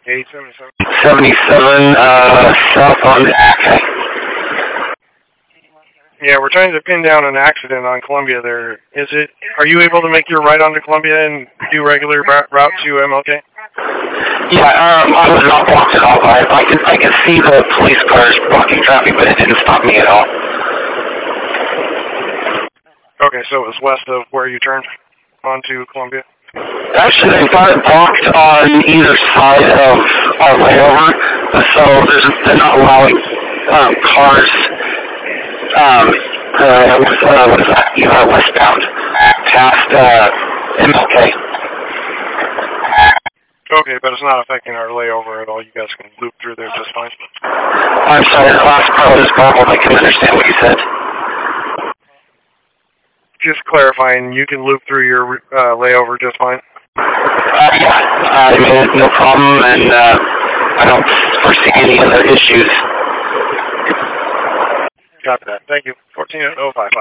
877. 77, south on the okay. Yeah, we're trying to pin down an accident on Columbia there. Are you able to make your right onto Columbia and do regular route to MLK? Yeah, I was not blocked at all. I could see the police cars blocking traffic, but it didn't stop me at all. Okay, so it was west of where you turned onto Columbia? Actually, they've got it blocked on either side of our layover, so they're not allowing cars what is that? Westbound past MLK. Okay, but it's not affecting our layover at all. You guys can loop through there just fine. I'm sorry, the last part was garbled. I couldn't understand what you said. Just clarifying, you can loop through your layover just fine? Yeah, I mean, no problem, and I don't foresee any other issues. Got that. Thank you. 14055.